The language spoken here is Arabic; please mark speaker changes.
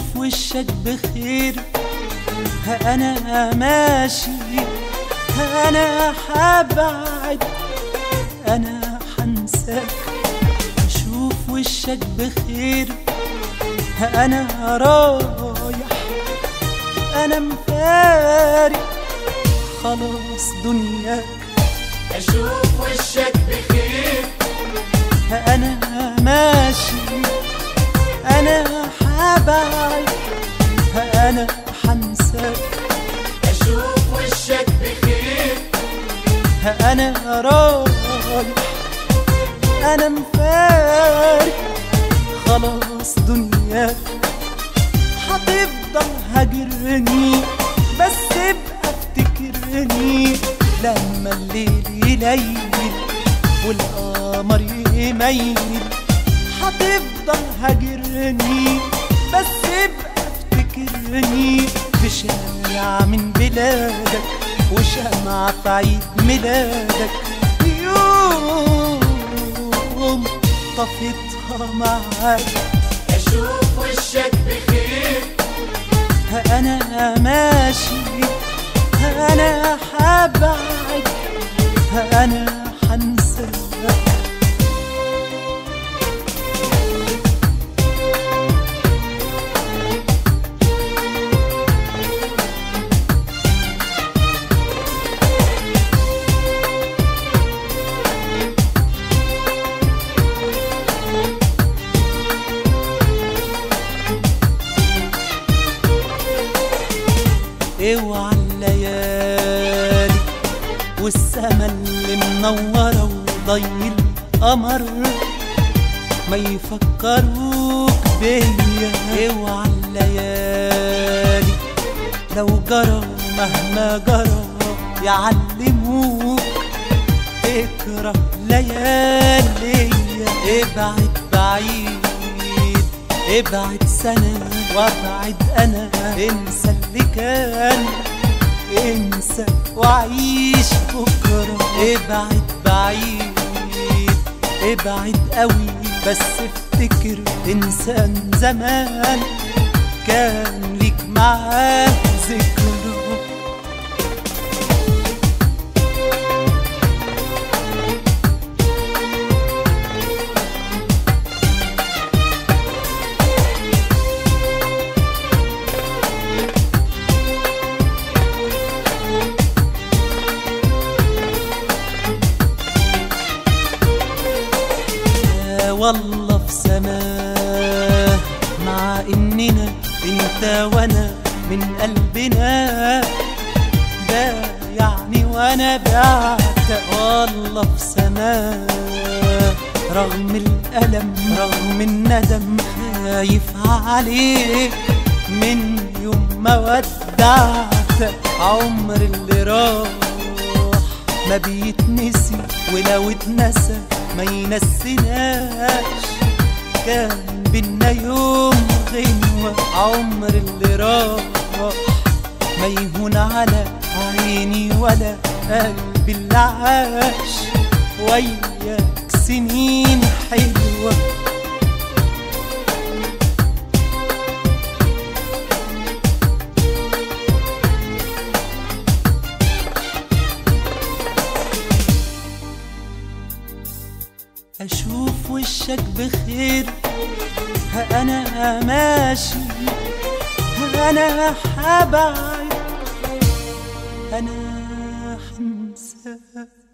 Speaker 1: اشوف وشك بخير، انا ماشي، انا حبعد، انا حنساك. اشوف وشك بخير، انا رايح، انا مفارق خلاص دنياك.
Speaker 2: اشوف وشك بخير،
Speaker 1: انا ماشي، انا حبعد، انا حنساك.
Speaker 2: اشوف وشك بخير،
Speaker 1: انا رايح، انا مفارق خلاص دنياك. هتفضل هاجرني بس ابقى افتكرني لما الليل يليل والقمر يميل. هتفضل هاجرني بس ابقى افتكرني في شارع من بلادك وشمعة في عيد ميلادك، يوم طفيتها معاك.
Speaker 2: اشوف وشك بخير،
Speaker 1: انا ماشي، انا حبعد، انا حنساك. اوعى الليالي والسما اللي منورة وضي القمر ما يفكروك بيا. اوعى الليالي لو جرى مهما جرى يعلموك اكره ليالي. ابعد بعيد، ابعد سنة وابعد انا، انسى اللي كان، انسى وعيش بكرة. ابعد بعيد، ابعد قوي بس افتكر انسان زمان كان ليك معاه ذكرى. والله في سماه مع اننا انت وانا من قلبنا، ده يعني وانا بعت. والله في سماه رغم الألم رغم الندم خايف عليك من يوم ما ودعت. عمر اللي راح ما بيتنسي ولو اتنسى ما ينسيناش، كان بينا يوم غنوة. عمر اللي راح ما يهون على عيني ولا قلبي اللي عاش وياك سنين حلوة. أشوف وشك بخير، أنا ماشي، أنا حبعد، أنا حنساك.